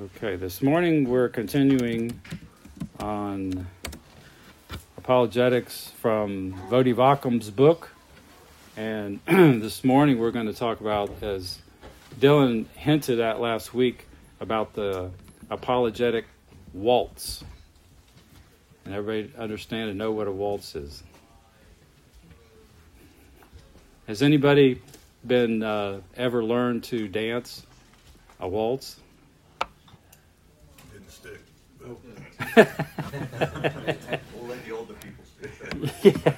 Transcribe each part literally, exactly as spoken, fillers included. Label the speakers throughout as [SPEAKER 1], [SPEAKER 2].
[SPEAKER 1] Okay, this morning we're continuing on apologetics from Voddie Baucham's book. And this morning we're going to talk about, as Dylan hinted at last week, about the apologetic waltz. And everybody understand and know what a waltz is. Has anybody been uh, ever learned to dance a waltz?
[SPEAKER 2] Didn't stick.
[SPEAKER 3] We'll let the older people stick.
[SPEAKER 1] Yeah.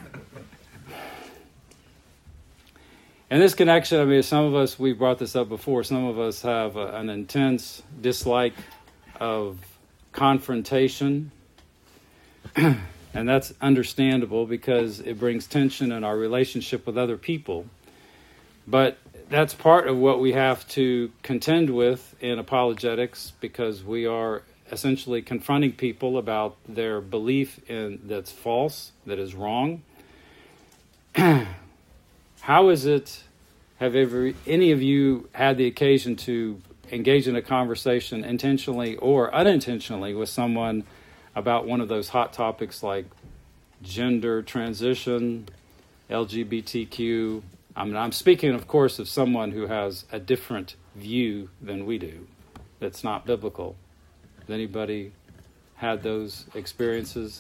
[SPEAKER 1] In this connection, I mean, some of us, we've brought this up before, some of us have a, an intense dislike of confrontation. And that's understandable because it brings tension in our relationship with other people. But that's part of what we have to contend with in apologetics, because we are essentially confronting people about their belief in that's false, that is wrong. How is it, have ever, any of you had the occasion to engage in a conversation intentionally or unintentionally with someone about one of those hot topics like gender transition, L G B T Q? I mean, I'm speaking, of course, of someone who has a different view than we do, that's not biblical. Has anybody had those experiences?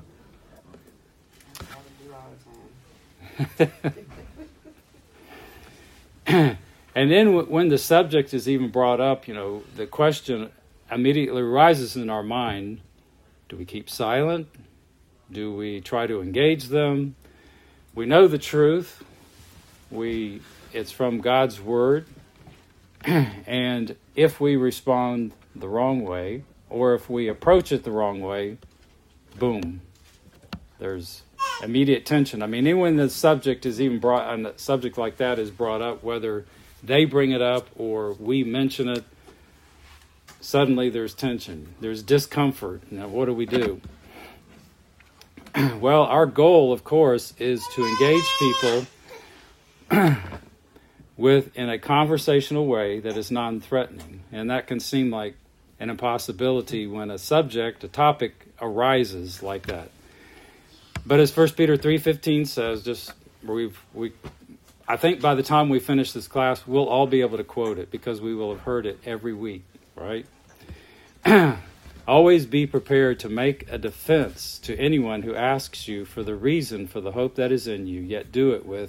[SPEAKER 1] And then w- when the subject is even brought up, you know, the question immediately arises in our mind: do we keep silent? Do we try to engage them? We know the truth. We it's from God's word. And if we respond the wrong way, or if we approach it the wrong way, boom, there's immediate tension. I mean, even when the subject is even brought, and a subject like that is brought up, whether they bring it up or we mention it, suddenly there's tension. There's discomfort. Now, what do we do? Well, our goal, of course, is to engage people with in a conversational way that is non-threatening. And that can seem like an impossibility when a subject, a topic arises like that. But as First Peter three fifteen says, just we've we I think by the time we finish this class, we'll all be able to quote it because we will have heard it every week, right? Always be prepared to make a defense to anyone who asks you for the reason for the hope that is in you, yet do it with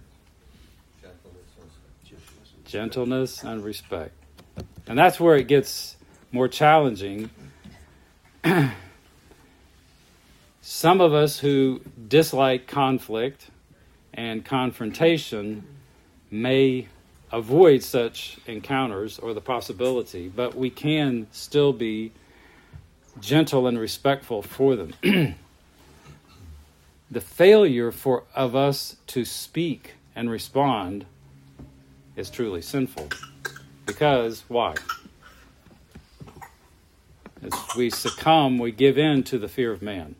[SPEAKER 1] gentleness and respect. And that's where it gets more challenging. Some of us who dislike conflict and confrontation may avoid such encounters or the possibility, but we can still be gentle and respectful for them. The failure for of us to speak and respond is truly sinful. Because, why? As we succumb, we give in to the fear of man.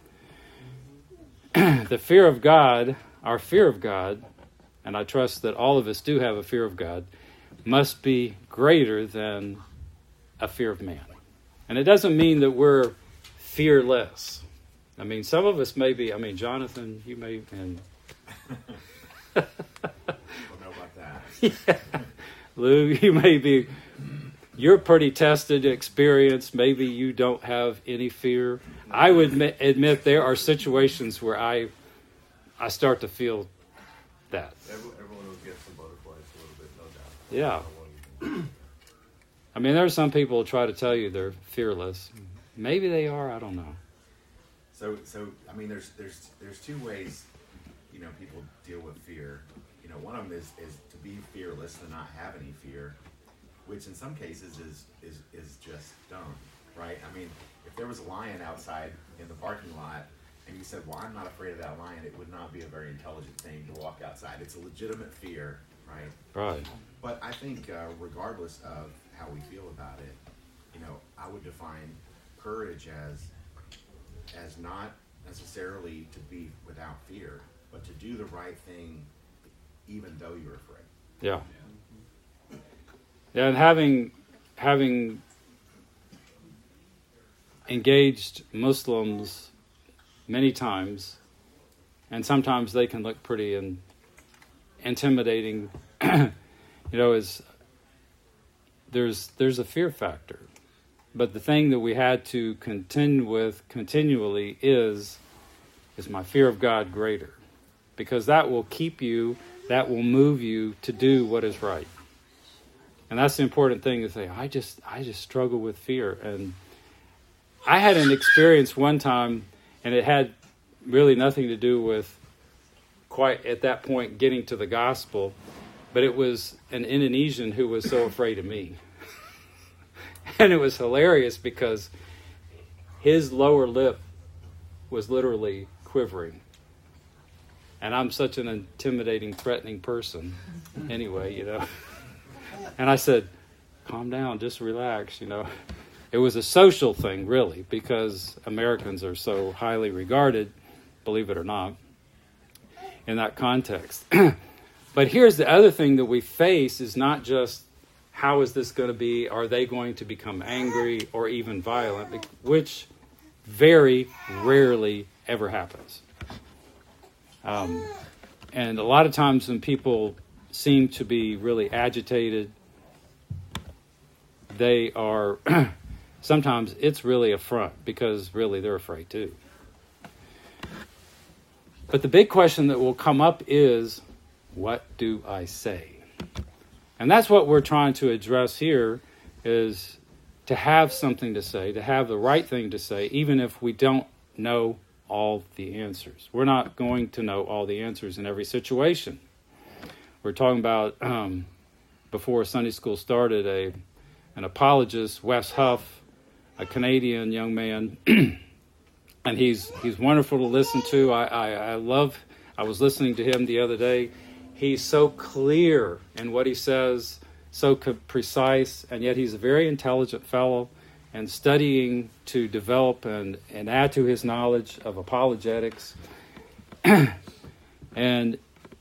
[SPEAKER 1] The fear of God, our fear of God, and I trust that all of us do have a fear of God, must be greater than a fear of man. And it doesn't mean that we're fearless. I mean, some of us may be, I mean, Jonathan, you may, and
[SPEAKER 3] I don't know about that.
[SPEAKER 1] yeah. Lou, you may be, you're pretty tested, experienced. Maybe you don't have any fear. I would admit, admit there are situations where I I start to feel that.
[SPEAKER 3] Everyone will get some butterflies a little bit, no doubt.
[SPEAKER 1] Yeah. I mean, there are some people who try to tell you they're fearless. Maybe they are, I don't know.
[SPEAKER 3] So, so I mean, there's there's there's two ways, you know, people deal with fear. You know, one of them is, is to be fearless, to not have any fear, which in some cases is, is, is just dumb, right? I mean, if there was a lion outside in the parking lot and you said, well, I'm not afraid of that lion, it would not be a very intelligent thing to walk outside. It's a legitimate fear, right?
[SPEAKER 1] Right.
[SPEAKER 3] But I think uh, regardless of how we feel about it, you know, I would define courage as as not necessarily to be without fear, but to do the right thing even though you're afraid.
[SPEAKER 1] Yeah. Yeah, and having having engaged Muslims many times, and sometimes they can look pretty in, intimidating. You know, is there's there's a fear factor, but the thing that we had to contend with continually is is my fear of God greater, because that will keep you, that will move you to do what is right. And that's the important thing to say. I just I just struggle with fear. And I had an experience one time, and it had really nothing to do with quite at that point getting to the gospel, but it was an Indonesian who was so afraid of me. And it was hilarious because his lower lip was literally quivering. And I'm such an intimidating, threatening person anyway, you know. And I said, calm down, just relax, you know. It was a social thing, really, because Americans are so highly regarded, believe it or not, in that context. But here's the other thing that we face is not just how is this going to be, are they going to become angry or even violent, which very rarely ever happens. Um, and a lot of times when people seem to be really agitated, they are, sometimes it's really a front because really they're afraid too. But the big question that will come up is, what do I say? And that's what we're trying to address here, is to have something to say, to have the right thing to say, even if we don't know all the answers. We're not going to know all the answers in every situation. We're talking about, um, before Sunday school started, a an apologist, Wes Huff, a Canadian young man, and he's he's wonderful to listen to. I, I, I love, I was listening to him the other day. He's so clear in what he says, so co- precise, and yet he's a very intelligent fellow, and studying to develop and, and add to his knowledge of apologetics. And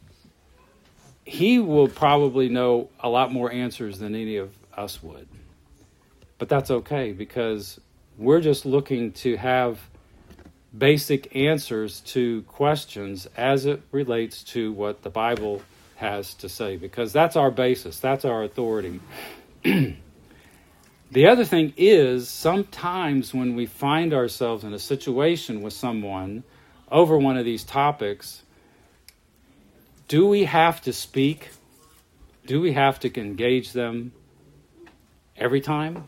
[SPEAKER 1] he will probably know a lot more answers than any of us would. But that's okay, because we're just looking to have basic answers to questions as it relates to what the Bible has to say, because that's our basis, that's our authority. The other thing is, sometimes when we find ourselves in a situation with someone over one of these topics, do we have to speak? Do we have to engage them every time?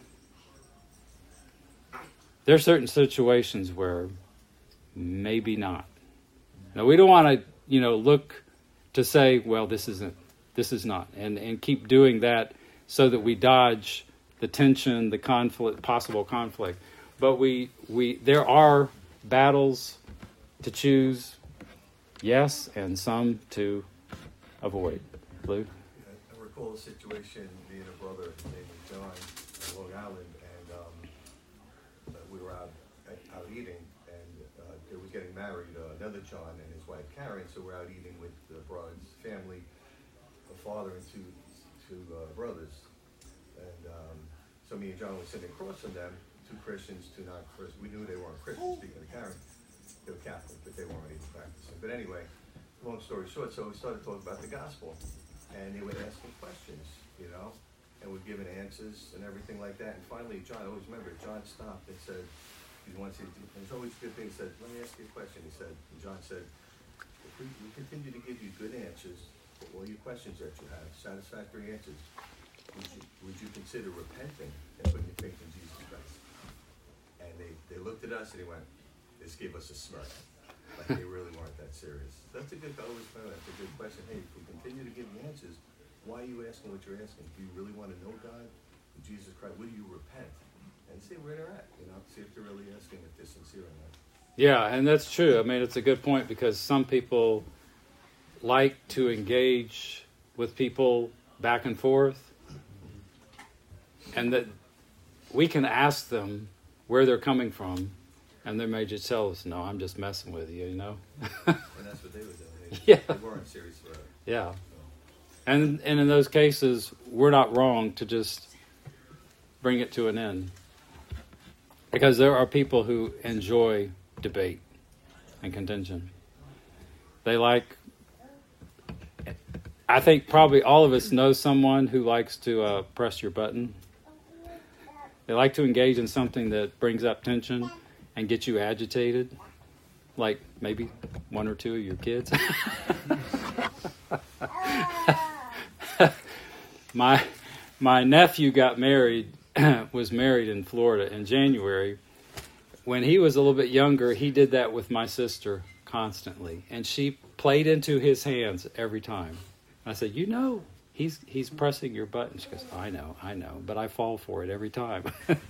[SPEAKER 1] There are certain situations where maybe not. Now, we don't want to, you know, look to say, well, this isn't, this is not, and, and keep doing that so that we dodge the tension, the conflict, possible conflict. But we, we, there are battles to choose, yes, and some to avoid. Lou?
[SPEAKER 2] I recall a situation, me and a brother named John in Long Island, and um, we were out, out eating, and uh, they were getting married, uh, another John and his wife Karen, so we're out eating with the bride's family, a father and two, two uh, brothers. And um, so me and John were sitting across from them, two Christians, two non-Christians. We knew they weren't Christians, speaking of Karen. They were Catholic, but they weren't even practicing. But anyway, long story short, so we started talking about the gospel. And they would ask me questions, you know, and we're giving answers and everything like that. And finally, John, I always remember, John stopped and said, he wants to, and it's always a good thing, he said, let me ask you a question. He said, and John said, if we, we continue to give you good answers for all your questions that you have, satisfactory answers, would you, would you consider repenting and putting your faith in Jesus Christ? And they, they looked at us and they went, this gave us a smirk. Like they really weren't that serious. That's a good, I always found that's a good question. Hey, if we continue to give you answers, why are you asking what you're asking? Do you really want to know God? Jesus Christ, will you repent? And see where they're at, you know, see if they're really asking if they're sincere or not.
[SPEAKER 1] Yeah, and that's true. I mean, it's a good point, because some people like to engage with people back and forth, and that we can ask them where they're coming from, and they may just tell us, no, I'm just messing with you, you know?
[SPEAKER 2] And that's what they were doing. They,
[SPEAKER 1] Yeah.
[SPEAKER 2] they weren't serious about it.
[SPEAKER 1] Yeah. And and in those cases, we're not wrong to just bring it to an end. Because there are people who enjoy debate and contention. They like, I think probably all of us know someone who likes to uh, press your button. They like to engage in something that brings up tension and gets you agitated, like maybe one or two of your kids. my my nephew got married, was married in Florida in January. When he was a little bit younger, he did that with my sister constantly, and she played into his hands every time. I said, you know, he's he's pressing your button. She goes, I know, I know, but I fall for it every time.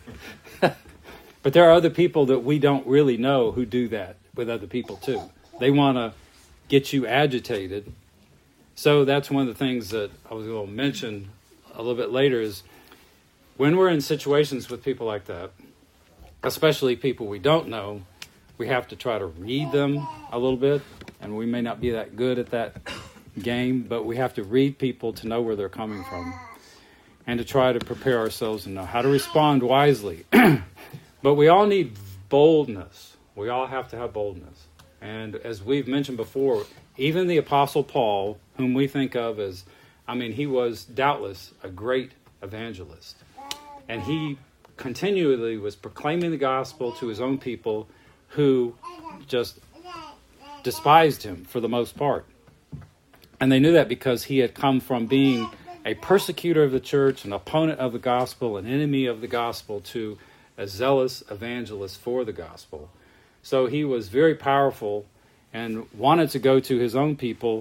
[SPEAKER 1] But there are other people that we don't really know who do that with other people too. They want to get you agitated. So that's one of the things that I was going to mention a little bit later is when we're in situations with people like that, especially people we don't know, we have to try to read them a little bit. And we may not be that good at that game, but we have to read people to know where they're coming from and to try to prepare ourselves and know how to respond wisely. But we all need boldness. We all have to have boldness. And as we've mentioned before, even the Apostle Paul, whom we think of as, I mean, he was doubtless a great evangelist. And he continually was proclaiming the gospel to his own people who just despised him for the most part. And they knew that because he had come from being a persecutor of the church, an opponent of the gospel, an enemy of the gospel, to a zealous evangelist for the gospel. So he was very powerful and wanted to go to his own people,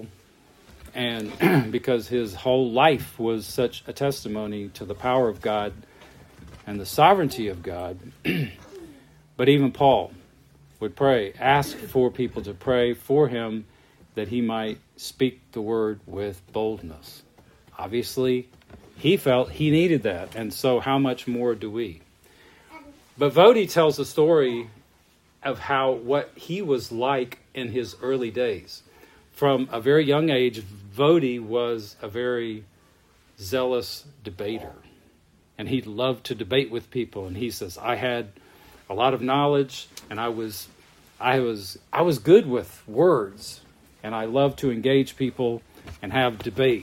[SPEAKER 1] and because his whole life was such a testimony to the power of God and the sovereignty of God. But even Paul would pray, ask for people to pray for him that he might speak the word with boldness. Obviously, he felt he needed that, and so how much more do we? But Voddie tells the story of how what he was like in his early days. From a very young age, Voddie was a very zealous debater. And he loved to debate with people. And he says, I had a lot of knowledge, and I was I was I was good with words, and I loved to engage people and have debate.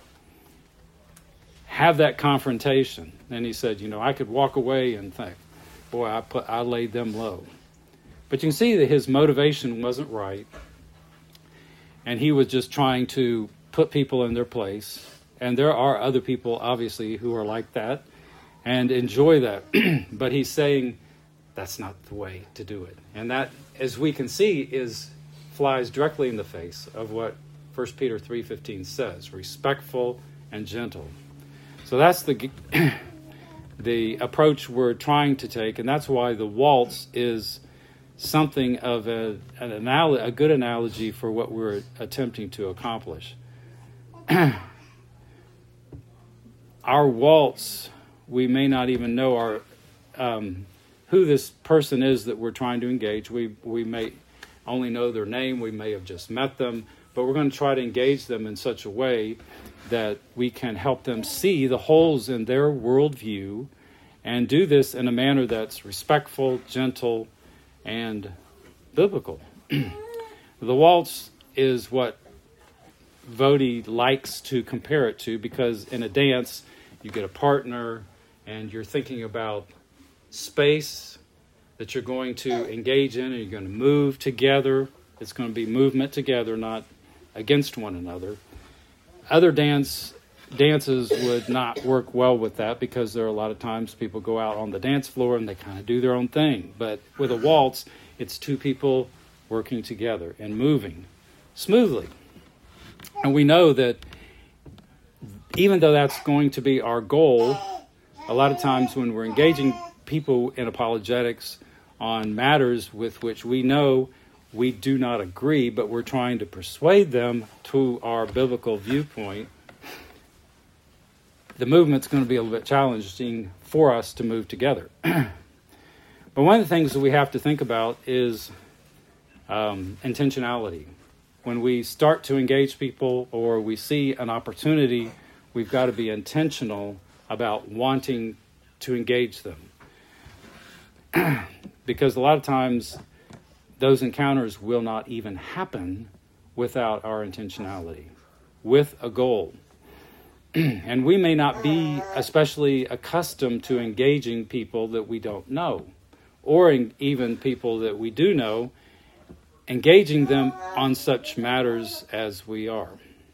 [SPEAKER 1] Have that confrontation. And he said, you know, I could walk away and think, boy, I put I laid them low. But you can see that his motivation wasn't right. And he was just trying to put people in their place. And there are other people, obviously, who are like that and enjoy that. But he's saying that's not the way to do it. And that, as we can see, is flies directly in the face of what First Peter three fifteen says, respectful and gentle. So that's the the approach we're trying to take, and that's why the waltz is something of a an anal- a good analogy for what we're attempting to accomplish. Our waltz, we may not even know our um, who this person is that we're trying to engage. We we may only know their name. We may have just met them, but we're going to try to engage them in such a way that we can help them see the holes in their worldview and do this in a manner that's respectful, gentle, and biblical. The waltz is what Voddie likes to compare it to, because in a dance, you get a partner and you're thinking about space that you're going to engage in, and you're going to move together. It's going to be movement together, not against one another. Other dance dances would not work well with that, because there are a lot of times people go out on the dance floor and they kind of do their own thing. But with a waltz, it's two people working together and moving smoothly. And we know that even though that's going to be our goal, a lot of times when we're engaging people in apologetics on matters with which we know we do not agree, but we're trying to persuade them to our biblical viewpoint, the movement's going to be a little bit challenging for us to move together. But one of the things that we have to think about is um, intentionality. When we start to engage people or we see an opportunity, we've got to be intentional about wanting to engage them. because a lot of times those encounters will not even happen without our intentionality, with a goal. And we may not be especially accustomed to engaging people that we don't know, or in, even people that we do know, engaging them on such matters as we are.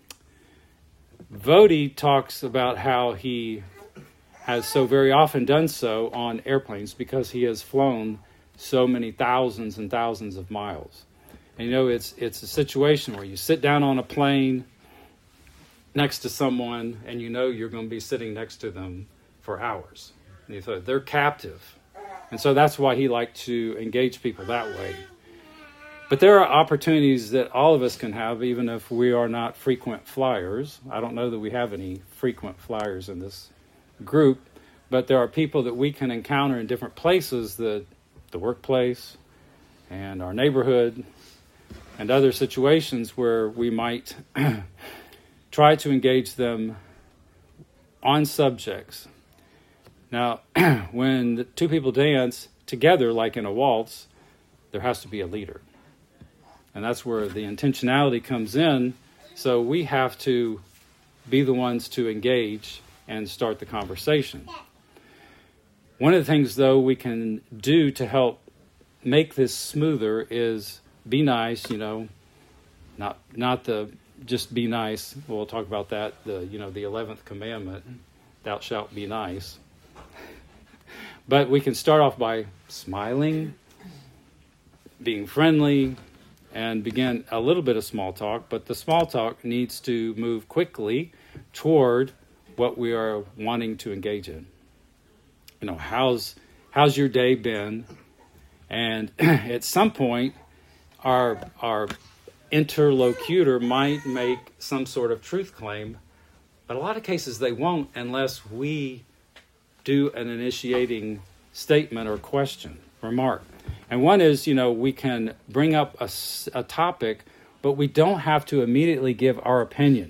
[SPEAKER 1] Vodi talks about how he has so very often done so on airplanes because he has flown so many thousands and thousands of miles. And you know, it's it's a situation where you sit down on a plane next to someone and you know you're going to be sitting next to them for hours. And you thought they're captive. And so that's why he liked to engage people that way. But there are opportunities that all of us can have, even if we are not frequent flyers. I don't know that we have any frequent flyers in this group, but there are people that we can encounter in different places, the, the workplace and our neighborhood and other situations where we might try to engage them on subjects. Now, when the two people dance together, like in a waltz, there has to be a leader. And that's where the intentionality comes in. So we have to be the ones to engage and start the conversation. One of the things, though, we can do to help make this smoother is be nice, you know, not not the just be nice. We'll talk about that, the you know, the eleventh commandment, thou shalt be nice. But we can start off by smiling, being friendly, and begin a little bit of small talk, but the small talk needs to move quickly toward what we are wanting to engage in. You know, how's how's your day been? And at some point, our our interlocutor might make some sort of truth claim, but a lot of cases they won't unless we do an initiating statement or question, remark. And one is, you know, we can bring up a, a topic, but we don't have to immediately give our opinion.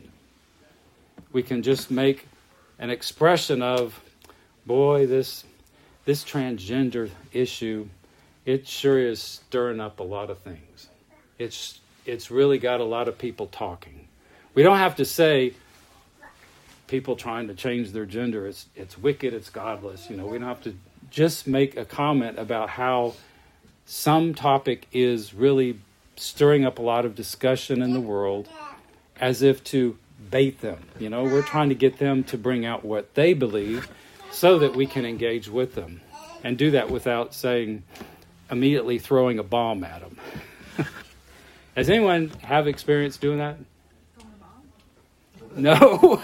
[SPEAKER 1] We can just make an expression of, boy, this this transgender issue, it sure is stirring up a lot of things. It's it's really got a lot of people talking. We don't have to say people trying to change their gender, it's it's wicked, it's godless. You know, we don't have to just make a comment about how some topic is really stirring up a lot of discussion in the world, as if to bait them. You know, we're trying to get them to bring out what they believe so that we can engage with them, and do that without saying, immediately throwing a bomb at them. Does anyone have experience doing that? No.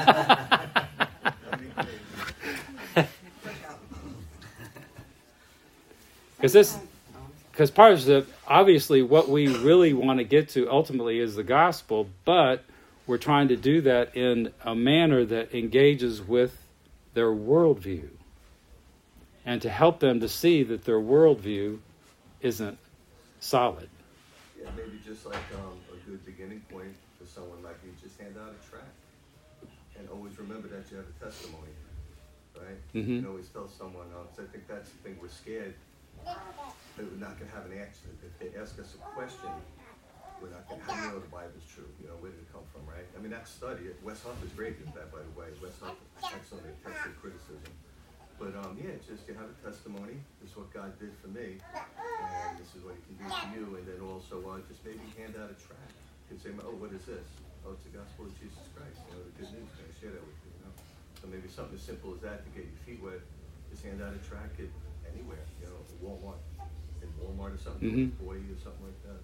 [SPEAKER 1] Because this, because part of the, obviously what we really want to get to ultimately is the gospel, but we're trying to do that in a manner that engages with their worldview, and to help them to see that their worldview isn't solid.
[SPEAKER 2] Yeah, maybe just like um, a good beginning point for someone might be just hand out a tract, and always remember that you have a testimony, right?
[SPEAKER 1] Mm-hmm.
[SPEAKER 2] You can always tell someone else. I think that's the thing, we're scared that we're not going to have an answer. If they ask us a question, we're not going to, how do you know the Bible's true? You know, where did it come from, right? I mean, that study, Wes Hunt was great at that, by the way. Wes Hunt, excellent at textual criticism. But um, yeah, just you have a testimony. This is what God did for me, and this is what He can do for you. And then also uh, just maybe hand out a tract. You can say, oh, what is this? Oh, it's the gospel of Jesus Christ. You know, the good news. Can I share that with you? You know? So maybe something as simple as that to get your feet wet. Just hand out a tract at anywhere. You know, Walmart, in Walmart or something,
[SPEAKER 1] Mm-hmm.
[SPEAKER 2] forty or something like that.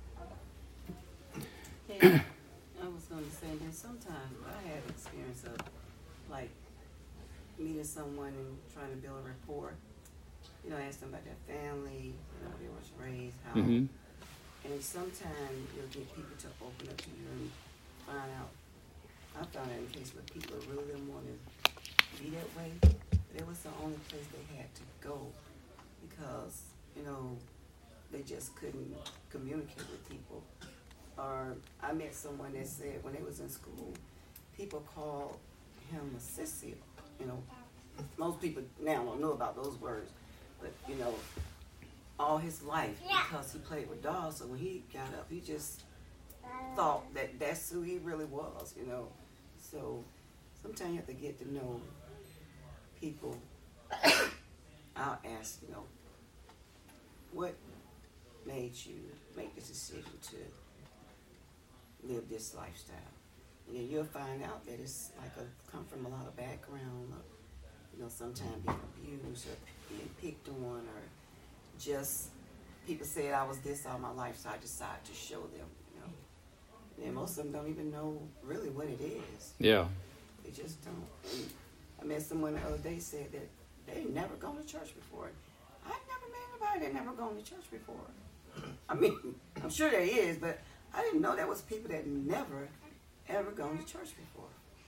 [SPEAKER 4] Yeah, I was going to say that sometimes I have experience of like meeting someone and trying to build a rapport. You know, ask them about their family, you know, where they was raised, how.
[SPEAKER 1] Mm-hmm.
[SPEAKER 4] And sometimes you'll get people to open up to you and find out. I found out in case where people really didn't want to be that way. It was the only place they had to go because, you know, they just couldn't communicate with people. Or I met someone that said when they was in school, people called him a sissy. You know, most people now don't know about those words, but you know, all his life because he played with dolls. So when he got up, he just thought that that's who he really was, you know. So sometimes you have to get to know people. I'll ask, you know, what made you make this decision to live this lifestyle? And then you'll find out that it's like a come from a lot of background, or, you know, sometimes being abused or being picked on, or just people said I was this all my life, so I decided to show them, you know. And most of them don't even know really what it is.
[SPEAKER 1] Yeah.
[SPEAKER 4] They just don't. And I met someone the other day said that they never gone to church before. I never met anybody that never gone to church before. I mean, I'm sure there is, but I didn't know there was people that never ever gone to church before.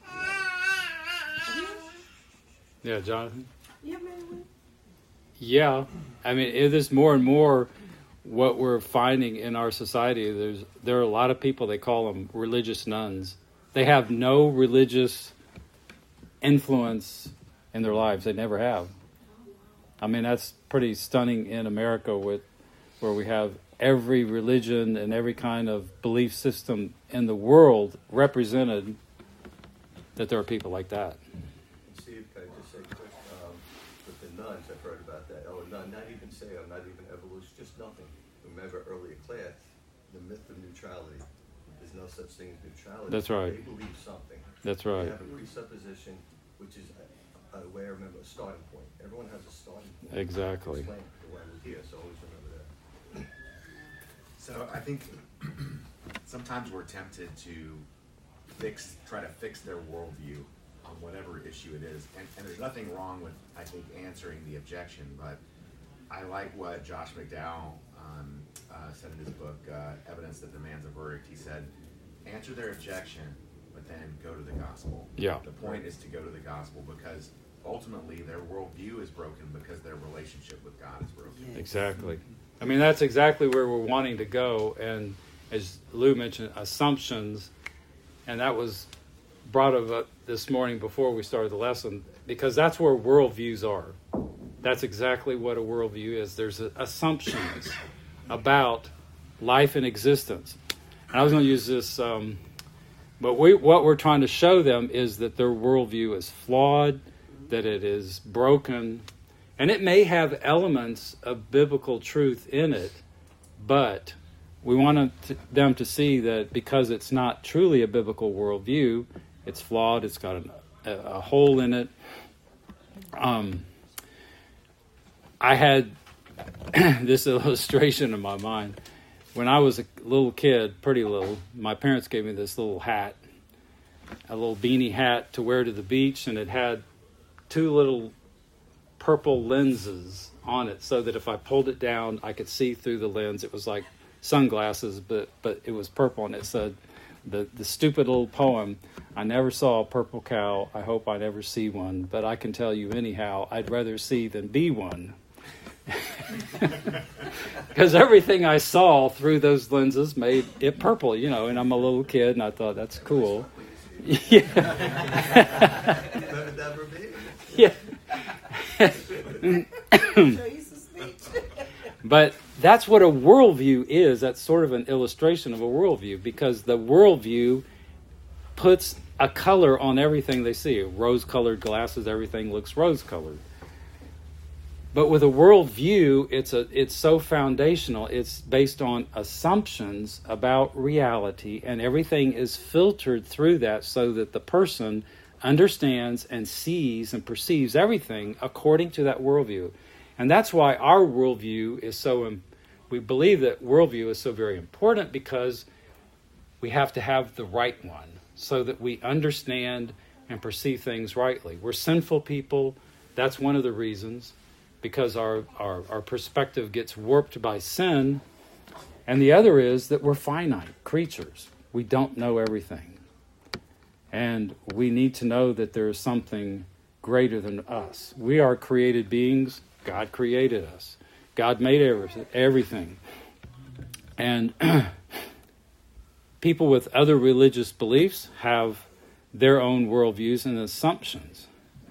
[SPEAKER 4] You?
[SPEAKER 1] Yeah, Jonathan?
[SPEAKER 4] You ever met anyone?
[SPEAKER 1] Yeah. I mean, it is more and more what we're finding in our society. There's There are a lot of people, they call them religious nuns. They have no religious influence in their lives. They never have. I mean, that's pretty stunning in America, with where we have every religion and every kind of belief system in the world represented, that there are people like that.
[SPEAKER 2] Steve, can I just say quick, um, with the nuns, I've heard about that. Oh, not, not even say, oh, not even evolution, just nothing. Remember earlier class, the myth of neutrality. There's no such thing as neutrality.
[SPEAKER 1] That's right.
[SPEAKER 2] They believe something.
[SPEAKER 1] That's right.
[SPEAKER 2] They have a presupposition, which is, a, a way I remember, a starting point. Everyone has a starting point.
[SPEAKER 1] Exactly.
[SPEAKER 2] Explain the way we're here, so always remember that.
[SPEAKER 3] So I think sometimes we're tempted to fix, try to fix their worldview on whatever issue it is. And, and there's nothing wrong with, I think, answering the objection, but I like what Josh McDowell um, uh, said in his book, uh, Evidence That Demands a Verdict. He said, answer their objection, but then go to the gospel.
[SPEAKER 1] Yeah.
[SPEAKER 3] The point is to go to the gospel, because ultimately their worldview is broken because their relationship with God is broken.
[SPEAKER 4] Yes.
[SPEAKER 1] Exactly. I mean, that's exactly where we're wanting to go. And as Lou mentioned, assumptions, and that was brought up this morning before we started the lesson, because that's where worldviews are. That's exactly what a worldview is. There's assumptions about life and existence. And I was going to use this, um, but we, what we're trying to show them is that their worldview is flawed, that it is broken, and it may have elements of biblical truth in it, but we want them to see that because it's not truly a biblical worldview, it's flawed, it's got a, a hole in it. Um, I had this illustration in my mind. When I was a little kid, pretty little, my parents gave me this little hat, a little beanie hat to wear to the beach, and it had two little purple lenses on it, so that if I pulled it down, I could see through the lens. It was like sunglasses, but but it was purple, and it said the the stupid little poem, I never saw a purple cow, I hope I never see one, but I can tell you anyhow, I'd rather see than be one. Because everything I saw through those lenses made it purple, you know, and I'm a little kid, and I thought, that's cool. Yeah. Yeah. But that's what a worldview is. That's sort of an illustration of a worldview, because the worldview puts a color on everything they see. Rose-colored glasses, everything looks rose-colored. But with a worldview, it's a it's so foundational. It's based on assumptions about reality, and everything is filtered through that so that the person understands and sees and perceives everything according to that worldview. And that's why our worldview is so, we believe that worldview is so very important, because we have to have the right one so that we understand and perceive things rightly. We're sinful people. That's one of the reasons, because our, our, our perspective gets warped by sin. And the other is that we're finite creatures. We don't know everything. And we need to know that there is something greater than us. We are created beings. God created us. God made everything. And people with other religious beliefs have their own worldviews and assumptions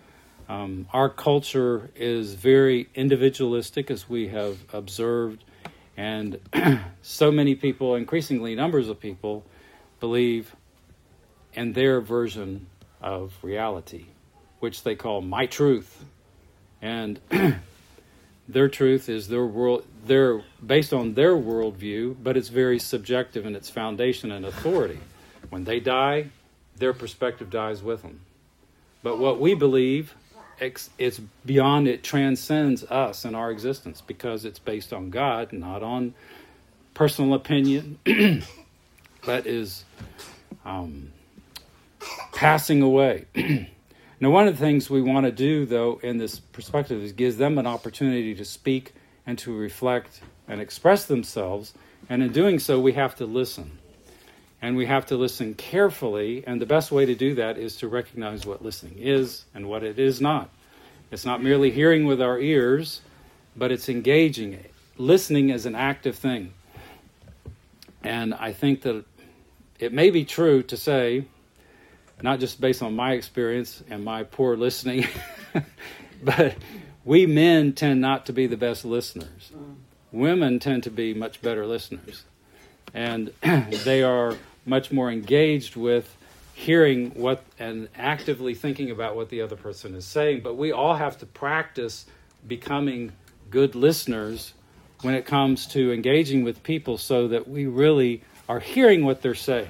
[SPEAKER 1] Um, our culture is very individualistic, as we have observed, and so many people, increasingly numbers of people, believe in their version of reality, which they call my truth. And their truth is their world, they're based on their worldview, but it's very subjective in its foundation and authority. When they die, their perspective dies with them. But what we believe, it's beyond, it transcends us and our existence, because it's based on God, not on personal opinion, but is um, passing away. Now, one of the things we want to do, though, in this perspective is gives them an opportunity to speak and to reflect and express themselves. And in doing so, we have to listen. And we have to listen carefully. And the best way to do that is to recognize what listening is and what it is not. It's not merely hearing with our ears, but it's engaging. Listening is an active thing. And I think that it may be true to say, not just based on my experience and my poor listening, but we men tend not to be the best listeners. Women tend to be much better listeners. And they are much more engaged with hearing what and actively thinking about what the other person is saying. But we all have to practice becoming good listeners when it comes to engaging with people, so that we really are hearing what they're saying.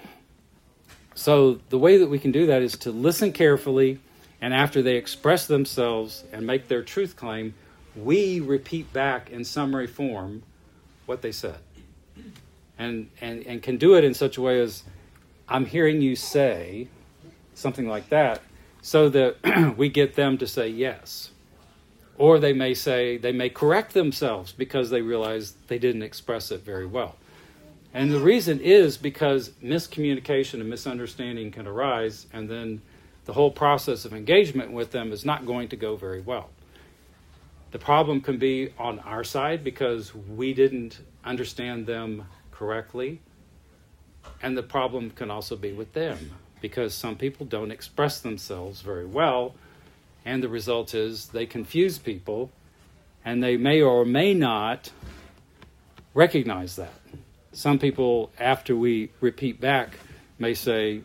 [SPEAKER 1] So the way that we can do that is to listen carefully, and after they express themselves and make their truth claim, we repeat back in summary form what they said. And, and, and can do it in such a way as, I'm hearing you say, something like that, so that we get them to say yes. Or they may say, they may correct themselves because they realize they didn't express it very well. And the reason is because miscommunication and misunderstanding can arise, and then the whole process of engagement with them is not going to go very well. The problem can be on our side because we didn't understand them correctly. And the problem can also be with them because some people don't express themselves very well. And the result is they confuse people, and they may or may not recognize that. Some people, after we repeat back, may say,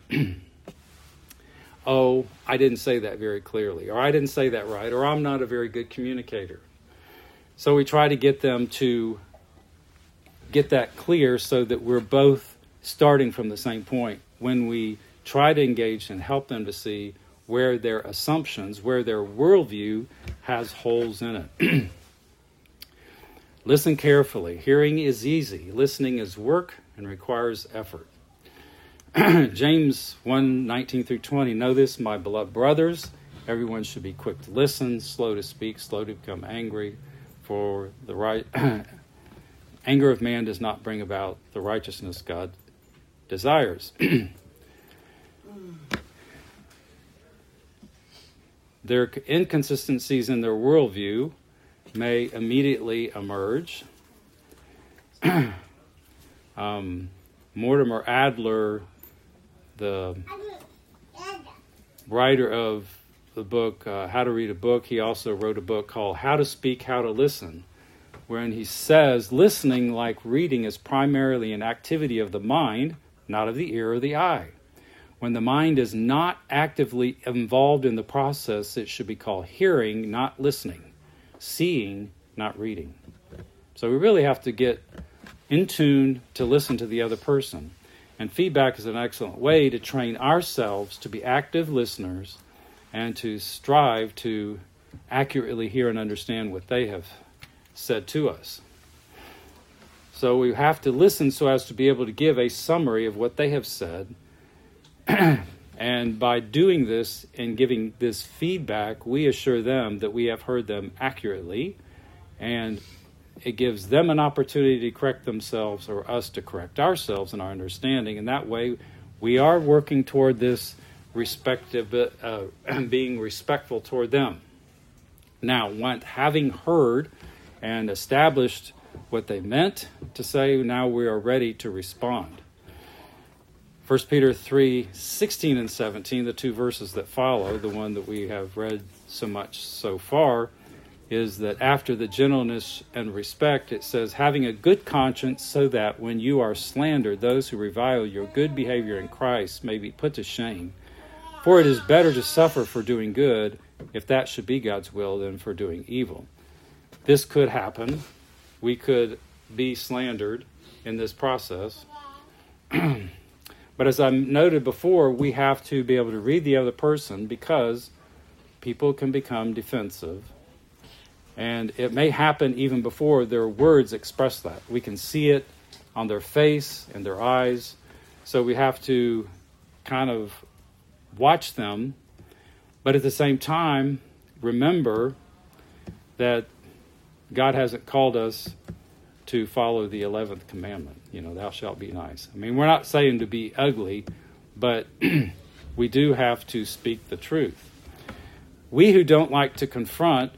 [SPEAKER 1] oh, I didn't say that very clearly, or I didn't say that right, or I'm not a very good communicator. So we try to get them to get that clear so that we're both starting from the same point when we try to engage and help them to see where their assumptions, where their worldview has holes in it. Listen carefully. Hearing is easy. Listening is work and requires effort. James one, nineteen through twenty. Know this, my beloved brothers. Everyone should be quick to listen, slow to speak, slow to become angry. For the right anger of man does not bring about the righteousness God desires. Their inconsistencies in their worldview may immediately emerge. um, Mortimer Adler, the writer of the book uh, How to Read a Book, he also wrote a book called How to Speak, How to Listen, wherein he says listening, like reading, is primarily an activity of the mind, not of the ear or the eye. When the mind is not actively involved in the process, it should be called hearing, not listening. Seeing, not reading. So we really have to get in tune to listen to the other person. And feedback is an excellent way to train ourselves to be active listeners and to strive to accurately hear and understand what they have said to us. So we have to listen so as to be able to give a summary of what they have said. And by doing this and giving this feedback, we assure them that we have heard them accurately, and it gives them an opportunity to correct themselves or us to correct ourselves in our understanding. And that way we are working toward this respective, uh, being respectful toward them. Now, once having heard and established what they meant to say, now we are ready to respond. First Peter three, sixteen and seventeen, the two verses that follow, the one that we have read so much so far, is that after the gentleness and respect, it says, having a good conscience, so that when you are slandered, those who revile your good behavior in Christ may be put to shame. For it is better to suffer for doing good, if that should be God's will, than for doing evil. This could happen. We could be slandered in this process. But as I noted before, we have to be able to read the other person, because people can become defensive. And it may happen even before their words express that. We can see it on their face and their eyes. So we have to kind of watch them. But at the same time, remember that God hasn't called us to follow the eleventh commandment. You know, thou shalt be nice. I mean, we're not saying to be ugly, but we do have to speak the truth. We who don't like to confront,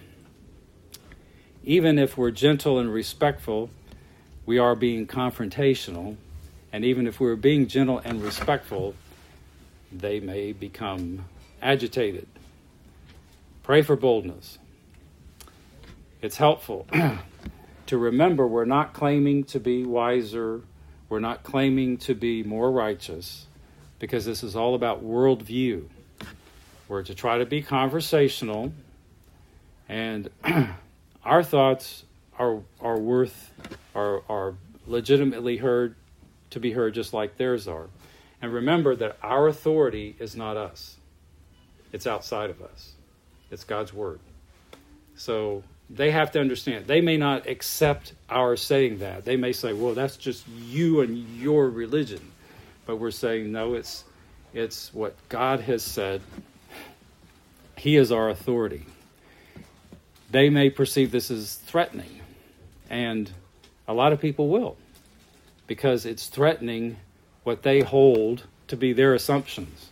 [SPEAKER 1] even if we're gentle and respectful, we are being confrontational. And even if we're being gentle and respectful, they may become agitated. Pray for boldness. It's helpful to remember we're not claiming to be wiser. We're not claiming to be more righteous, because this is all about worldview. We're to try to be conversational, and our thoughts are are worth, are, are legitimately heard, to be heard just like theirs are. And remember that our authority is not us. It's outside of us. It's God's word. So they have to understand. They may not accept our saying that. They may say, well, that's just you and your religion. But we're saying, no, it's it's what God has said. He is our authority. They may perceive this as threatening. And a lot of people will, because it's threatening what they hold to be their assumptions.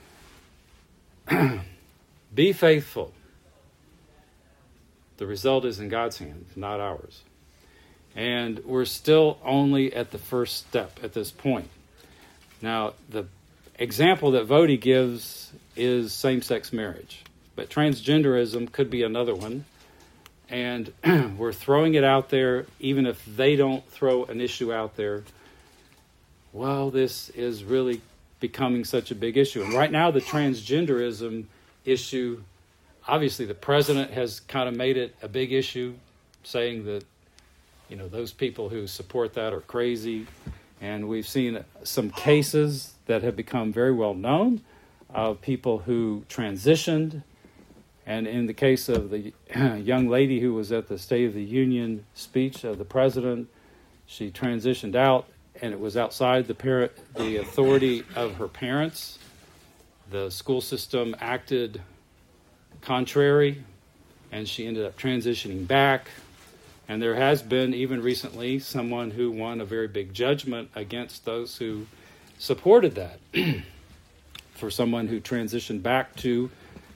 [SPEAKER 1] Be faithful. The result is in God's hands, not ours. And we're still only at the first step at this point. Now, the example that Voddie gives is same-sex marriage. But transgenderism could be another one. And we're throwing it out there, even if they don't throw an issue out there. Well, this is really becoming such a big issue. And right now, the transgenderism issue, obviously the president has kind of made it a big issue, saying that, you know, those people who support that are crazy. And we've seen some cases that have become very well known of people who transitioned. And in the case of the young lady who was at the State of the Union speech of the president, she transitioned out, and it was outside the parent, the authority of her parents. The school system acted contrary, and she ended up transitioning back. And there has been, even recently, someone who won a very big judgment against those who supported that. For someone who transitioned back to,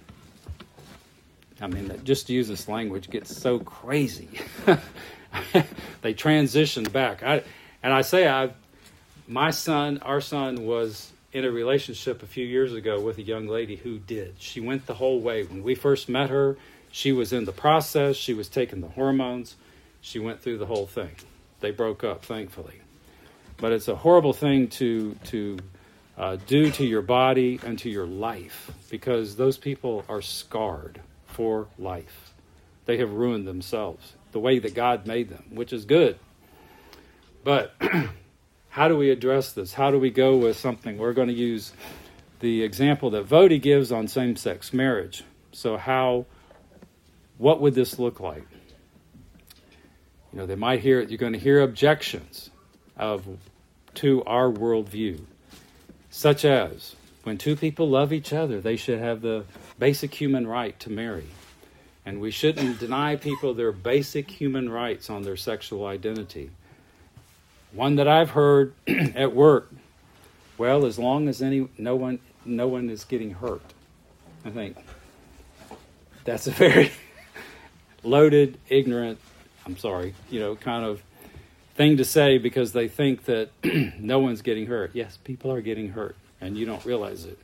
[SPEAKER 1] I mean, just to use this language gets so crazy. They transitioned back. I, and I say, I, my son, our son was in a relationship a few years ago with a young lady who did. She went the whole way. When we first met her, she was in the process. She was taking the hormones. She went through the whole thing. They broke up, thankfully. But it's a horrible thing to to uh, do to your body and to your life, because those people are scarred for life. They have ruined themselves the way that God made them, which is good. But how do we address this? How do we go with something? We're going to use the example that Voddie gives on same-sex marriage. So how, what would this look like? You know, they might hear, you're going to hear objections of to our worldview, such as, when two people love each other, they should have the basic human right to marry. And we shouldn't deny people their basic human rights on their sexual identity. One that I've heard at work, well, as long as any no one no one is getting hurt. I think that's a very loaded, ignorant, I'm sorry, you know, kind of thing to say because they think that no one's getting hurt. Yes, people are getting hurt, and you don't realize it.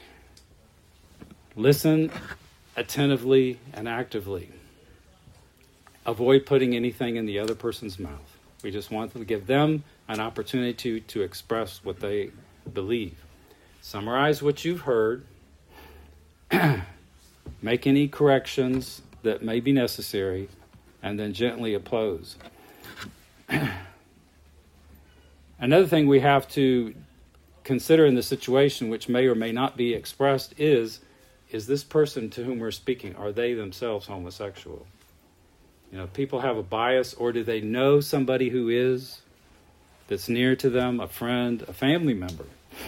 [SPEAKER 1] Listen attentively and actively. Avoid putting anything in the other person's mouth. We just want to give them an opportunity to, to express what they believe. Summarize what you've heard. Make any corrections that may be necessary, and then gently oppose. Another thing we have to consider in the situation, which may or may not be expressed, is, is this person to whom we're speaking, are they themselves homosexual? You know, people have a bias, or do they know somebody who is, that's near to them, a friend, a family member?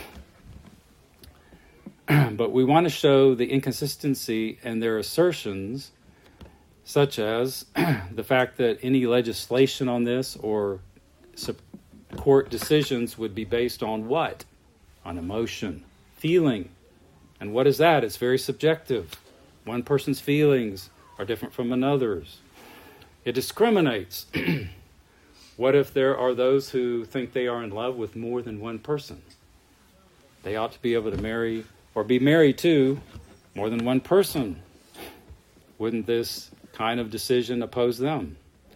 [SPEAKER 1] But we want to show the inconsistency in their assertions, such as the fact that any legislation on this or court decisions would be based on what? On emotion, feeling. And what is that? It's very subjective. One person's feelings are different from another's. It discriminates. What if there are those who think they are in love with more than one person? They ought to be able to marry or be married to more than one person. Wouldn't this kind of decision oppose them?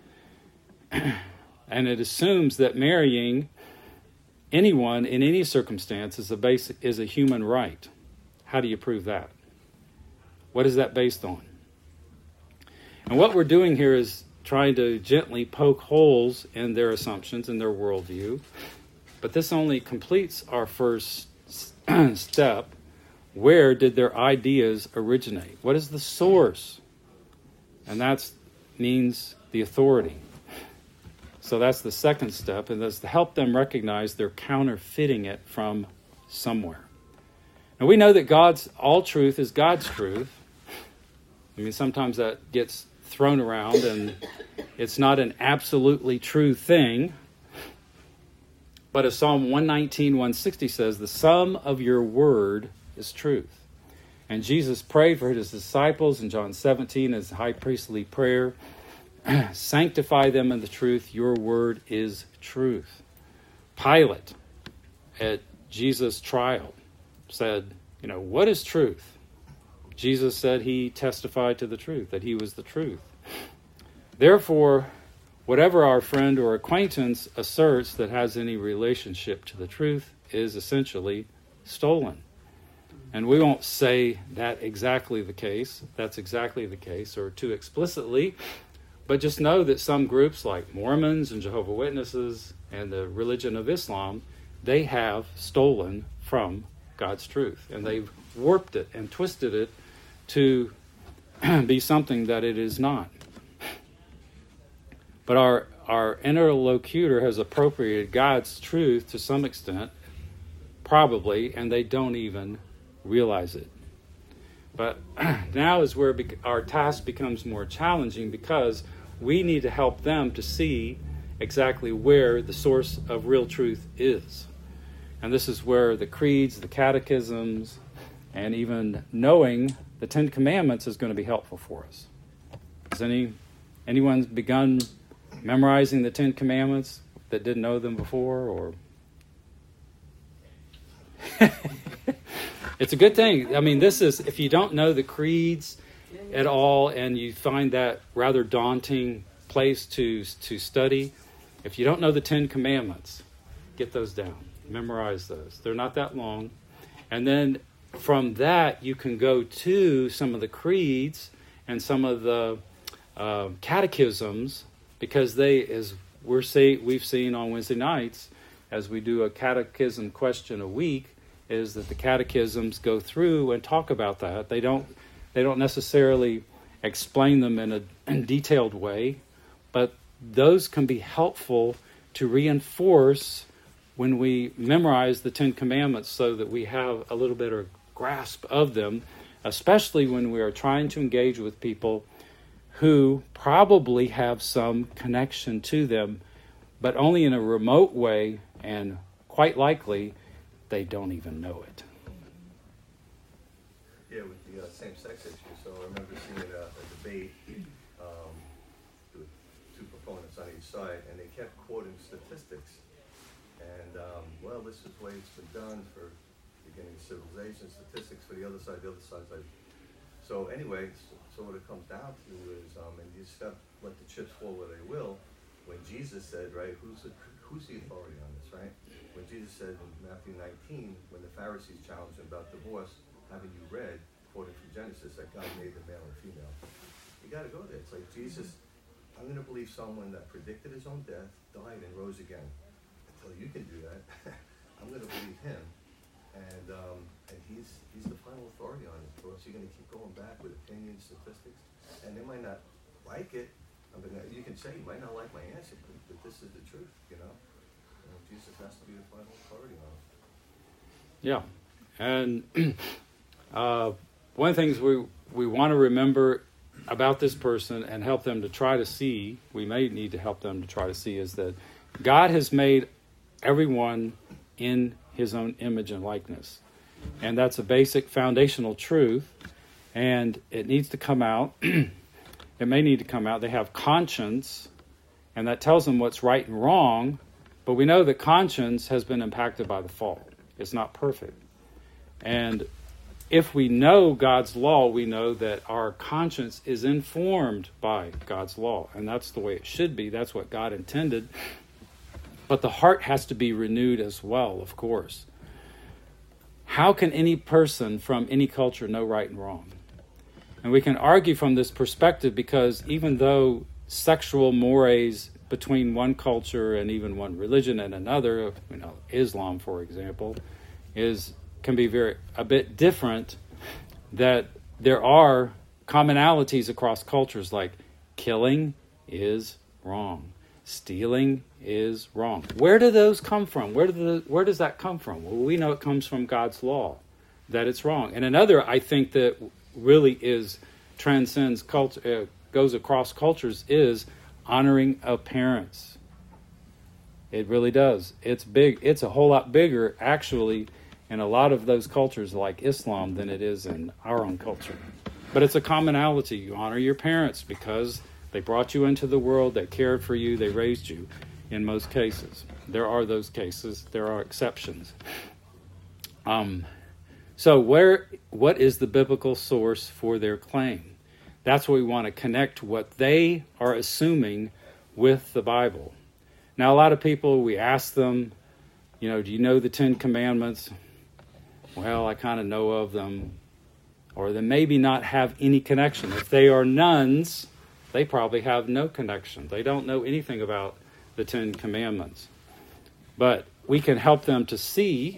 [SPEAKER 1] And it assumes that marrying anyone in any circumstance is a basic, is a human right. How do you prove that? What is that based on? And what we're doing here is trying to gently poke holes in their assumptions and their worldview. But this only completes our first step. Where did their ideas originate? What is the source? And that means the authority. So that's the second step, and that's to help them recognize they're counterfeiting it from somewhere. Now we know that God's all truth is God's truth. I mean, sometimes that gets thrown around, and it's not an absolutely true thing. But as Psalm one nineteen, one sixty says, the sum of your word is truth. And Jesus prayed for his disciples in John seventeen as high priestly prayer. Sanctify them in the truth. Your word is truth. Pilate, at Jesus' trial, said, you know, what is truth? Jesus said he testified to the truth, that he was the truth. Therefore, whatever our friend or acquaintance asserts that has any relationship to the truth is essentially stolen. And we won't say that exactly the case, that's exactly the case, or too explicitly, but just know that some groups like Mormons and Jehovah's Witnesses and the religion of Islam, they have stolen from God's truth. And they've warped it and twisted it to be something that it is not. But our, our interlocutor has appropriated God's truth to some extent, probably, and they don't even realize it. But now is where our task becomes more challenging, because we need to help them to see exactly where the source of real truth is. And this is where the creeds, the catechisms, and even knowing the Ten Commandments is going to be helpful for us. Has any anyone begun memorizing the Ten Commandments that didn't know them before? Or it's a good thing. I mean, this is, if you don't know the creeds at all and you find that rather daunting place to to study, if you don't know the Ten Commandments, get those down. Memorize those. They're not that long. And then from that, you can go to some of the creeds and some of the uh, catechisms, because they, as we're see, we've seen on Wednesday nights, as we do a catechism question a week, is that the catechisms go through and talk about that. They don't they don't necessarily explain them in a in detailed way, but those can be helpful to reinforce when we memorize the Ten Commandments, so that we have a little better grasp of them, especially when we are trying to engage with people who probably have some connection to them, but only in a remote way, and quite likely they don't even know it.
[SPEAKER 2] Yeah, with the uh, same-sex issue. So I remember seeing a, a debate um, with two two proponents on each side, and they kept quoting statistics. And, um, well, this is the way it's been done for beginning of civilization, statistics for the other side, the other side's like. So anyway, so, so what it comes down to is, um, and you just have to let the chips fall where they will. When Jesus said, right, who's the, who's the authority on this, right? When Jesus said in Matthew nineteen, when the Pharisees challenged him about divorce, haven't you read, quoting from Genesis, that God made the male and female? You got to go there. It's like Jesus, I'm going to believe someone that predicted his own death, died, and rose again. Until you can do that, I'm going to believe him. And um, and he's he's the final authority on it. Or else you're going to keep going back with opinions, statistics, and they might not like it. I mean, you can say you might not like my answer, but, but this is the truth, you know? You know, Jesus has to be the final authority on it.
[SPEAKER 1] Yeah. And uh, one of the things we, we want to remember about this person and help them to try to see, we may need to help them to try to see, is that God has made everyone in his own image and likeness. And that's a basic foundational truth, and it needs to come out. It may need to come out. They have conscience, and that tells them what's right and wrong, but we know that conscience has been impacted by the fall. It's not perfect. And if we know God's law, we know that our conscience is informed by God's law, and that's the way it should be. That's what God intended. But the heart has to be renewed as well, of course. How can any person from any culture know right and wrong? And we can argue from this perspective because even though sexual mores between one culture and even one religion and another, you know, Islam, for example, is can be very a bit different, that there are commonalities across cultures, like killing is wrong, stealing is wrong. Where do those come from? Where do the where does that come from? Well, we know it comes from God's law, that it's wrong. And another, I think, that really is transcends culture, uh, goes across cultures, is honoring of parents. It really does. It's big. It's a whole lot bigger, actually, in a lot of those cultures like Islam than it is in our own culture. But it's a commonality. You honor your parents because they brought you into the world, they cared for you, they raised you, in most cases. There are those cases. There are exceptions. Um, so where, what is the biblical source for their claim? That's what we want to connect what they are assuming with the Bible. Now, a lot of people, we ask them, you know, do you know the Ten Commandments? Well, I kind of know of them. Or they maybe not have any connection. If they are nuns, they probably have no connection. They don't know anything about the Ten Commandments. But we can help them to see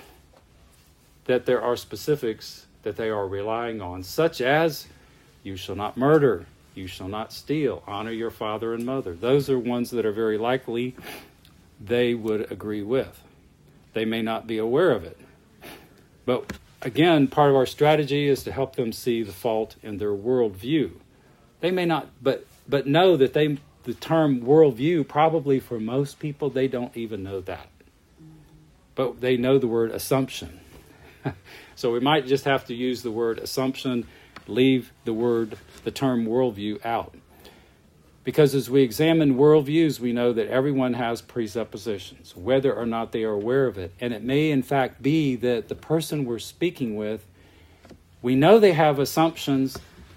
[SPEAKER 1] that there are specifics that they are relying on, such as you shall not murder, you shall not steal, honor your father and mother. Those are ones that are very likely they would agree with. They may not be aware of it. But again, part of our strategy is to help them see the fault in their worldview. They may not, but but know that they the term worldview, probably for most people, they don't even know that. But they know the word assumption. So we might just have to use the word assumption, leave the word, the term worldview out. Because as we examine worldviews, we know that everyone has presuppositions, whether or not they are aware of it. And it may, in fact, be that the person we're speaking with, we know they have assumptions,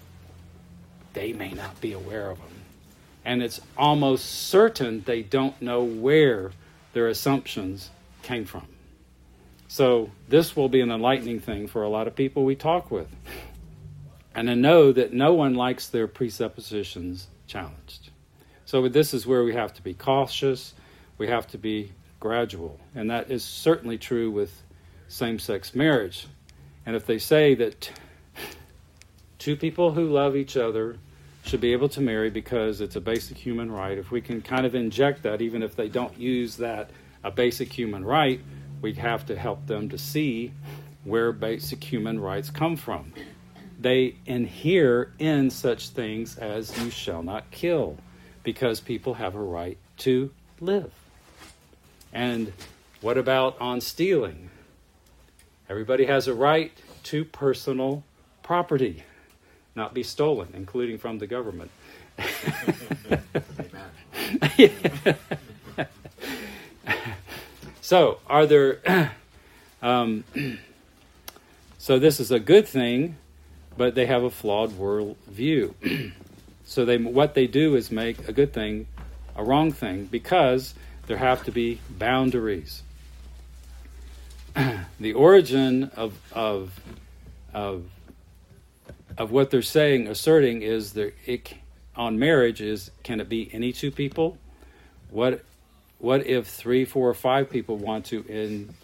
[SPEAKER 1] they may not be aware of them. And it's almost certain they don't know where their assumptions came from. So this will be an enlightening thing for a lot of people we talk with. And to know that no one likes their presuppositions challenged. So this is where we have to be cautious. We have to be gradual. And that is certainly true with same-sex marriage. And if they say that two people who love each other should be able to marry because it's a basic human right, if we can kind of inject that, even if they don't use that, a basic human right, we have to help them to see where basic human rights come from. They inhere in such things as you shall not kill, because people have a right to live. And what about on stealing? Everybody has a right to personal property, not be stolen, including from the government.
[SPEAKER 3] Amen.
[SPEAKER 1] So, are there? Um, so this is a good thing, but they have a flawed world view. So they, what they do is make a good thing a wrong thing because there have to be boundaries. The origin of of of of what they're saying, asserting, is that it, on marriage is, can it be any two people? What what if three, four, or five people want to in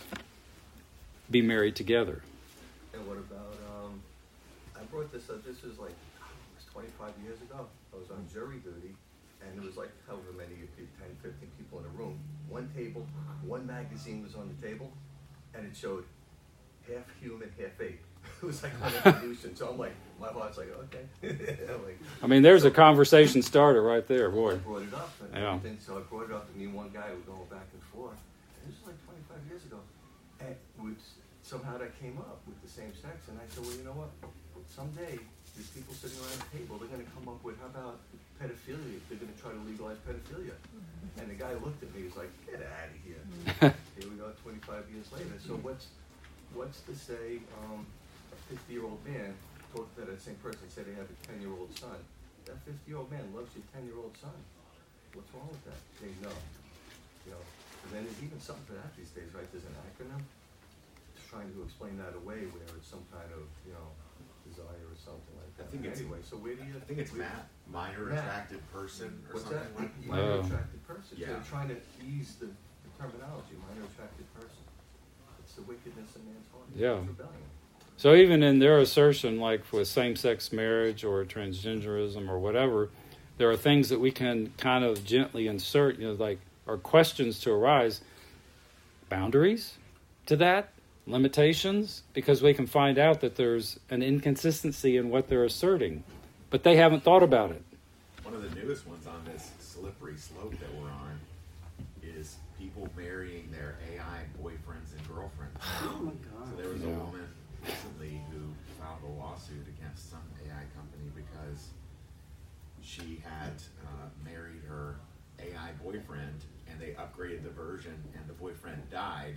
[SPEAKER 1] be married together?
[SPEAKER 2] And what about, um, I brought this up, this was like, it was twenty-five years ago. I was on jury duty, and it was like however many people, ten, fifteen people in a room. One table, one magazine was on the table, and it showed half human, half ape. It was like on evolution. So I'm like, my heart's like, okay. I'm like,
[SPEAKER 1] I mean, there's a conversation starter right there,
[SPEAKER 2] I
[SPEAKER 1] boy.
[SPEAKER 2] brought it up, and
[SPEAKER 1] Yeah.
[SPEAKER 2] everything, so I brought it up, and me and one guy were going back and forth. And this was like twenty-five years ago. And we, somehow that came up with the same sex, and I said, well, you know what? Someday, these people sitting around the table, they're going to come up with, how about pedophilia? They're going to try to legalize pedophilia. And the guy looked at me, he was like, get out of here. Here we go, twenty-five years later. So what's what's to say um, a fifty-year-old man talked to that same person, said they have a ten-year-old son. That fifty-year-old man loves your ten-year-old son. What's wrong with that? They know. You know, and then there's even something for that these days, right? There's an acronym trying to explain that away where it's some kind of, you know, desire or something like that.
[SPEAKER 3] I think it's-
[SPEAKER 2] anyway, so where do you?
[SPEAKER 3] I think it's
[SPEAKER 2] where-
[SPEAKER 3] Matt, minor
[SPEAKER 2] Matt.
[SPEAKER 3] attracted person or
[SPEAKER 2] What's
[SPEAKER 3] something
[SPEAKER 2] that?
[SPEAKER 3] like that.
[SPEAKER 2] Minor
[SPEAKER 1] Oh.
[SPEAKER 2] attracted person. So
[SPEAKER 3] Yeah.
[SPEAKER 2] they're trying to ease the, the terminology, minor attracted person. It's the wickedness in man's heart.
[SPEAKER 1] Yeah.
[SPEAKER 2] It's rebellion.
[SPEAKER 1] So even in their assertion, like with same-sex marriage or transgenderism or whatever, there are things that we can kind of gently insert, you know, like, or questions to arise. Boundaries to that? Limitations? Because we can find out that there's an inconsistency in what they're asserting. But they haven't thought about it.
[SPEAKER 3] One of the newest ones on this slippery slope that we're on is people marrying their A I boyfriends and girlfriends.
[SPEAKER 4] Oh my
[SPEAKER 3] So
[SPEAKER 4] God.
[SPEAKER 3] there was
[SPEAKER 1] Yeah.
[SPEAKER 3] a woman recently who filed a lawsuit against some A I company because she had uh, married her A I boyfriend and they upgraded the version and the boyfriend died.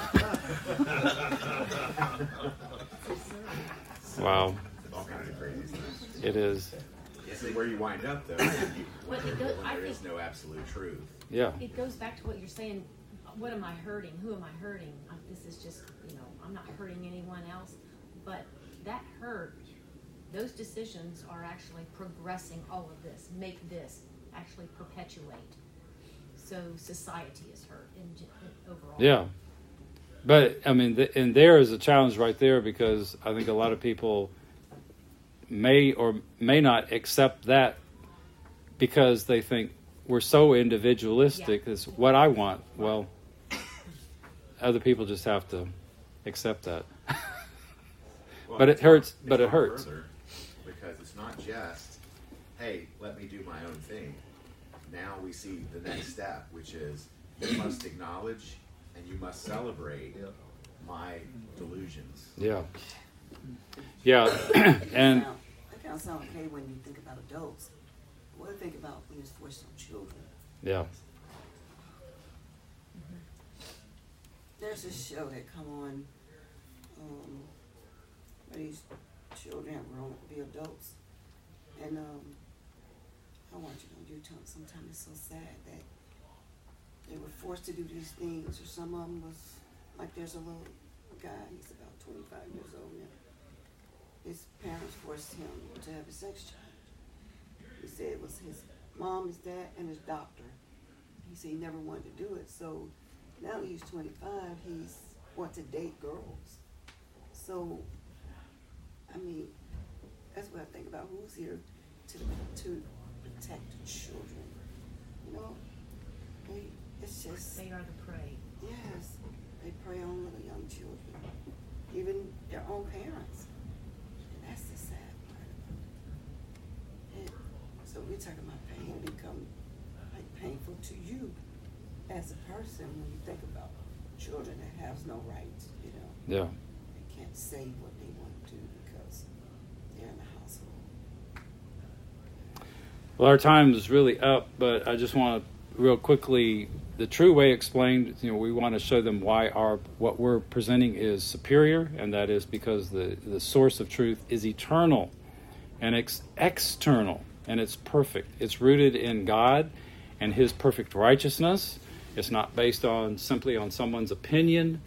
[SPEAKER 1] Wow.
[SPEAKER 3] All kinds of crazy stuff.
[SPEAKER 1] It is.
[SPEAKER 3] This is where you wind up though, when, you,
[SPEAKER 5] Well,
[SPEAKER 3] when
[SPEAKER 5] it
[SPEAKER 3] there,
[SPEAKER 5] goes-
[SPEAKER 3] when
[SPEAKER 5] I
[SPEAKER 3] there is
[SPEAKER 5] think-
[SPEAKER 3] no absolute truth.
[SPEAKER 1] Yeah.
[SPEAKER 5] It goes back to what you're saying. What am I hurting? Who am I hurting? Um, this is just, you know, I'm not hurting anyone else. But that hurt, those decisions are actually progressing all of this, make this actually perpetuate. So society is hurt in, gen- in overall.
[SPEAKER 1] Yeah. But, I mean, th- and there is a challenge right there because I think a lot of people may or may not accept that because they think we're so individualistic.
[SPEAKER 5] Yeah.
[SPEAKER 1] It's what I want. Well, other people just have to accept that.
[SPEAKER 3] Well,
[SPEAKER 1] But it
[SPEAKER 3] it's gone-
[SPEAKER 1] hurts-
[SPEAKER 3] it's
[SPEAKER 1] but it
[SPEAKER 3] gone
[SPEAKER 1] hurts.
[SPEAKER 3] further, because it's not just, hey, let me do my own thing. Now we see the next step, which is you must acknowledge and you must celebrate
[SPEAKER 2] Yeah.
[SPEAKER 3] my delusions.
[SPEAKER 1] Yeah. Yeah. And
[SPEAKER 4] Now, that kind of sounds okay when you think about adults. What do you think about when it's forced on children?
[SPEAKER 1] yeah.
[SPEAKER 4] There's this show that come on, um, where these children have grown up to be adults. And, um, I watch it on YouTube. Sometimes it's so sad that they were forced to do these things, or some of them was, like there's a little guy, he's about twenty-five years old now. His parents forced him to have a sex change. He said it was his mom, his dad, and his doctor. He said he never wanted to do it, so now he's twenty-five, he's wants to date girls. So, I mean, that's what I think about, who's here to to protect the children, you know? They, it's just,
[SPEAKER 5] They are the prey.
[SPEAKER 4] yes, they prey on little young children, even their own parents. And that's the sad part about it. And so we're talking about pain, it become like painful to you as a person when you think about children that has no rights, you know.
[SPEAKER 1] Yeah.
[SPEAKER 4] They can't say what they want to do because they're in the household.
[SPEAKER 1] Well, our time is really up, but I just want to real quickly, the true way explained, you know, we want to show them why our what we're presenting is superior, and that is because the, the source of truth is eternal and ex- external, and it's perfect. It's rooted in God and His perfect righteousness. It's not based on simply on someone's opinion.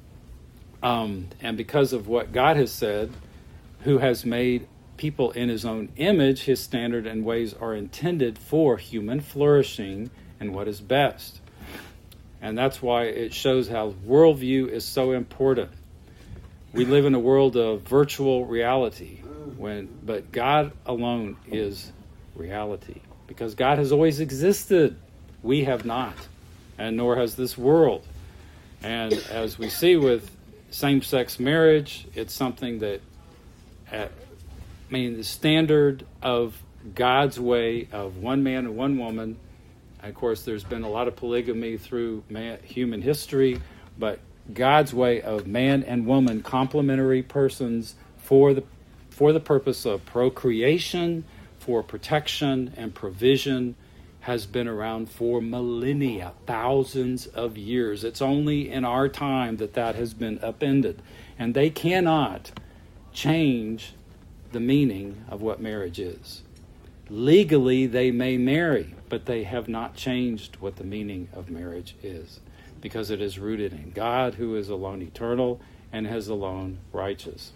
[SPEAKER 1] Um, and because of what God has said, who has made people in His own image, His standard and ways are intended for human flourishing and what is best. And that's why it shows how worldview is so important. We live in a world of virtual reality, when, but God alone is reality. Because God has always existed. We have not, and nor has this world. And as we see with same-sex marriage, it's something that, uh, I mean, the standard of God's way of one man and one woman. Of course, there's been a lot of polygamy through man, human history, but God's way of man and woman, complementary persons for the for the purpose of procreation, for protection and provision, has been around for millennia, thousands of years. It's only in our time that that has been upended, and they cannot change the meaning of what marriage is. Legally, they may marry, but they have not changed what the meaning of marriage is, because it is rooted in God, who is alone eternal and is alone righteous.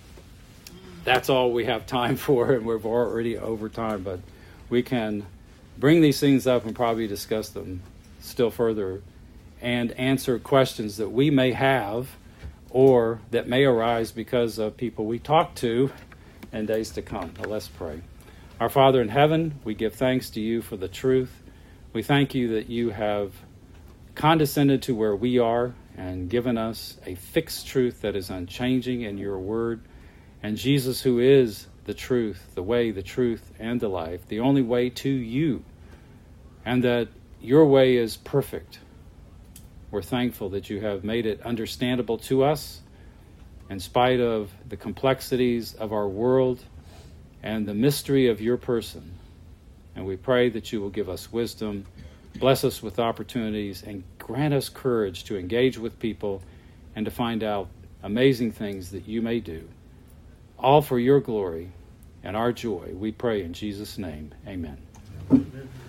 [SPEAKER 1] That's all we have time for, and we're already over time, but we can bring these things up and probably discuss them still further and answer questions that we may have or that may arise because of people we talk to in days to come. Now let's pray. Our Father in heaven, we give thanks to you for the truth. We thank you that you have condescended to where we are and given us a fixed truth that is unchanging in your word. And Jesus, who is the truth, the way, the truth, and the life, the only way to you, and that your way is perfect. We're thankful that you have made it understandable to us in spite of the complexities of our world and the mystery of your person. And we pray that you will give us wisdom, bless us with opportunities, and grant us courage to engage with people and to find out amazing things that you may do. All for your glory and our joy. We pray in Jesus' name. Amen.
[SPEAKER 2] Amen.